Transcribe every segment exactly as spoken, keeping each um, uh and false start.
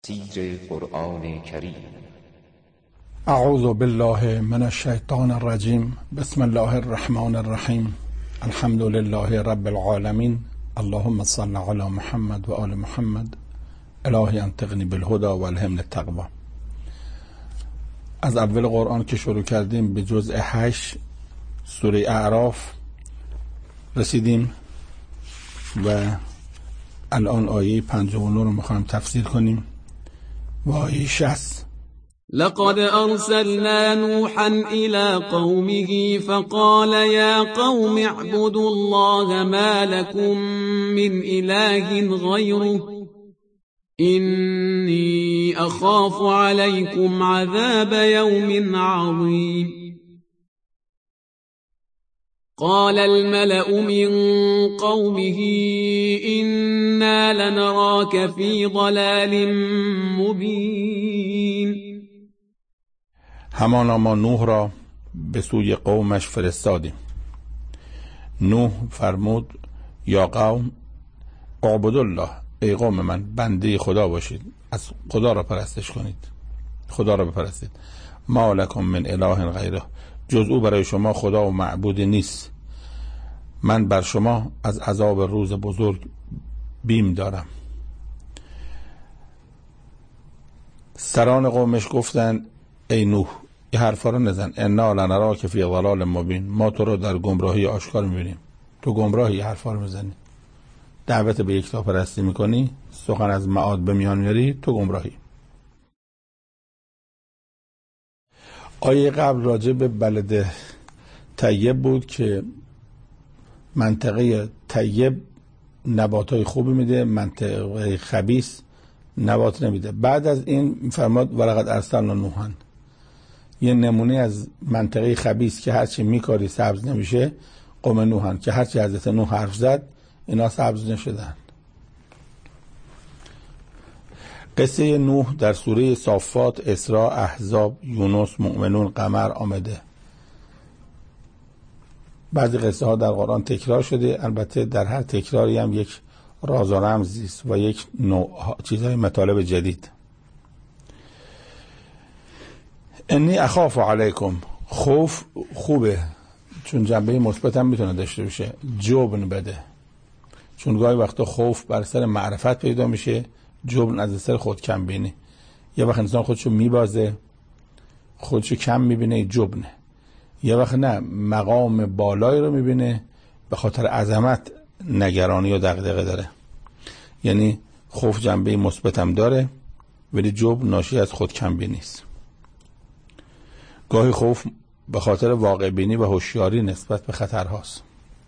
تفسیر قرآن کریم. اعوذ بالله من الشیطان الرجیم. بسم الله الرحمن الرحیم. الحمد لله رب العالمین. اللهم صل علی محمد و آل محمد. الهی انطقنی بالهدى و الهمنی التقوی. از اول قرآن که شروع کردیم به جزء هشت سوره اعراف رسیدیم و الان آیه پنجاه و نه رو میخوایم تفسیر کنیم و آیه شصت. لقد أرسلنا نوحا إلى قومه فقال يا قوم اعبدوا الله ما لكم من إله غيره إني أخاف عليكم عذاب يوم عظيم. قال الملأ من قومه إنا لنراك في ضلال مبين. همانا ما نوح را به سوی قومش فرستادیم. نوح فرمود یا قوم اعبدوا الله، ای قوم من بنده خدا باشید، از خدا را پرستش کنید، خدا را بپرستید. ما لکم من اله غیره، جز او برای شما خدا و معبود نیست. من بر شما از عذاب روز بزرگ بیم دارم. سران قومش گفتند ای نوح این حرفا رو نزن، انا لنراک فی ضلال مبین، ما تو رو در گمراهی آشکار میبینیم، تو گمراهی این حرفا رو میزنی، دعوت به یکتا پرستی میکنی، سخن از معاد به میان میاری، تو گمراهی. آیه قبل راجع به بلد طیب بود که منطقه طیب نباتای خوبی میده، منطقه خبیث نبات نمیده. بعد از این فرماد ولقد ارسلنا نوحا، یه نمونه از منطقه خبیث که هرچی میکاری سبز نمیشه قوم نوحن، که هرچی حضرت نوح حرف زد اینا سبز نشدن. قصه نوح در سوره صافات، اسراء، احزاب، یونس، مؤمنون، قمر آمده. بعضی قصه ها در قرآن تکرار شده، البته در هر تکراری هم یک راز و رمزی است و یک نوع چیزهای مطالب جدید. انی اخاف علیکم، خوف خوبه چون جنبه مثبت هم میتونه داشته باشه، جبن بده، چون گاهی وقتا خوف بر سر معرفت پیدا میشه، جبن از سر خود کم بینی. یه وقت انسان خودشو میبازه، خودشو کم میبینه، جبنه. یه وقت نه، مقام بالایی رو میبینه، به خاطر عظمت نگرانی و دغدغه داره. یعنی خوف جنبه مثبت هم داره ولی جبن ناشی از خود کم بینی است. گاهی خوف به خاطر واقع بینی و هوشیاری نسبت به خطرهاست.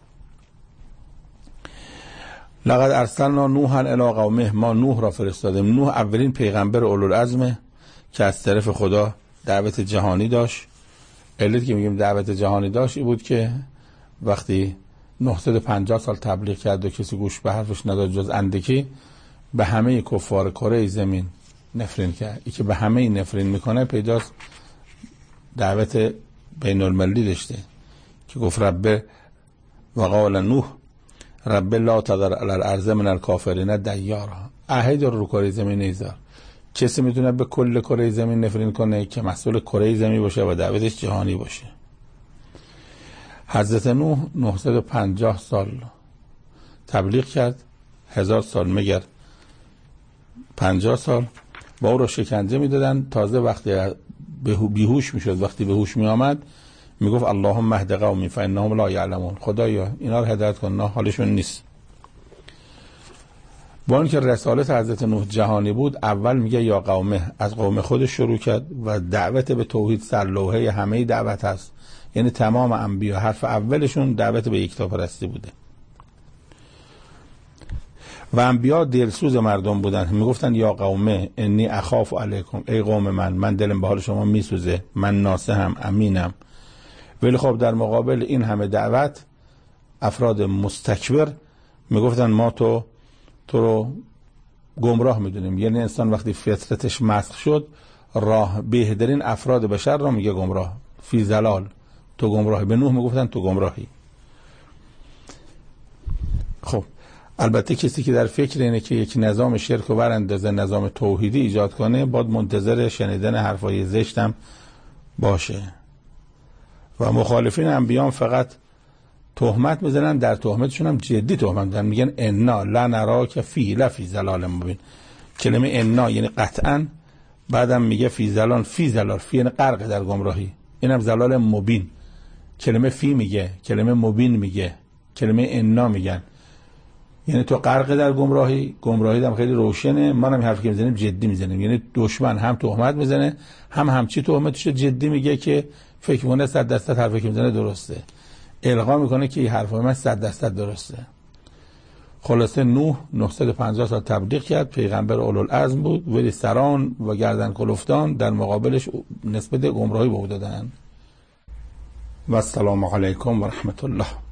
لقد ارسلنا نوحا الی قومه، ما نوح را فرستادیم. نوح اولین پیغمبر اولوالعزمه که از طرف خدا دعوت جهانی داشت. علت که میگیم دعوت جهانی داشت این بود که وقتی نهصد و پنجاه سال تبلیغ کرد و کسی گوش به حرفش نداد جز اندکی، به همه کفار کره زمین نفرین کرد. ای که به همه نفرین میکنه پیداست دعوت بین المللی داشته که گفت رب و قال نوح رب لا تذر علی الارض من الکافرین دیارا، عهد رو کره زمین نیذار. کسی میتونه به کل کره زمین نفرین کنه که مسئول کره زمین باشه و دعوتش جهانی باشه. حضرت نوح نهصد و پنجاه سال تبلیغ کرد، هزار سال مگر پنجاه سال با او رو شکنجه میدادن. تازه وقتی بیهوش میشد، وقتی به هوش میآمد میگفت اللهم اهد قومی فانهم لا یعلمون، خدایا اینا رو هدایت کن، نه حالشون نیست. با اینکه رسالت حضرت نوح جهانی بود، اول میگه یا قومه، از قوم خودش شروع کرد و دعوت به توحید سرلوحه همه دعوت هست. یعنی تمام انبیا حرف اولشون دعوت به یکتا پرستی بوده و انبیا دلسوز مردم بودن. میگفتن یا قومه انی اخاف علیکم، ای قوم من من دلم به حال شما میسوزه، من ناصحم، امینم. ولی خب در مقابل این همه دعوت افراد مستکبر میگفتن ما تو تو رو گمراه میدونیم. یعنی انسان وقتی فطرتش مسخ شد، راه بهترین افراد بشر را میگه گمراه، فی ضلال، تو گمراهی. به نوح میگفتن تو گمراهی. خب البته کسی که در فکر اینه که یک نظام شرک و براندازه نظام توحیدی ایجاد کنه باید منتظر شنیدن حرفای زشتم باشه. و مخالفین انبیان فقط تهمت میزنن، در تهمتشون هم جدی تهمت میزنن، میگن انا لنراک فی لفی ضلال مبین. کلمه انا یعنی قطعا، بعدم میگه فی ضلال، فی ضلال، فی یعنی غرق در گمراهی، اینم ضلال مبین. کلمه فی میگه، کلمه مبین میگه، کلمه انا میگن، یعنی تو غرق در گمراهی، گمراهی هم خیلی روشنه. ما هم حرفی که میزنیم جدی میزنیم. یعنی دشمن هم تهمت میزنه، هم همچی تهمتش جدی میگه که فکر میکنه صد درصد حرفی که میزنه درسته، القا میکنه که این حرفای من صد درصد درسته. خلاصه نوح نهصد و پنجاه سال تبلیغ کرد، پیغمبر اولوالعزم بود، ولی سران و گردن کلفتان در مقابلش نسبت گمراهی به او دادن. و السلام علیکم و رحمت الله.